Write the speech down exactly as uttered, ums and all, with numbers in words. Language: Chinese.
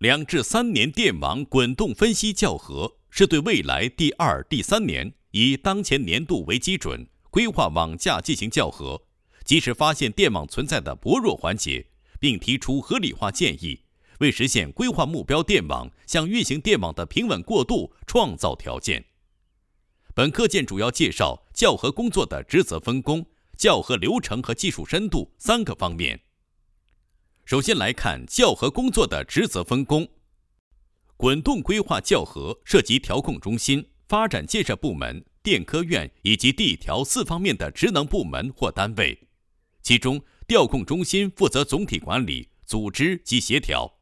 两至三年电网滚动分析校核是对未来第二、第三年以当前年度为基准，规划网架进行校核，及时发现电网存在的薄弱环节，并提出合理化建议，为实现规划目标电网向运行电网的平稳过渡创造条件。本课件主要介绍校核工作的职责分工、校核流程和技术深度三个方面。首先来看校核工作的职责分工。滚动规划校核涉及调控中心、发展建设部门、电科院以及地调四方面的职能部门或单位，其中调控中心负责总体管理、组织及协调，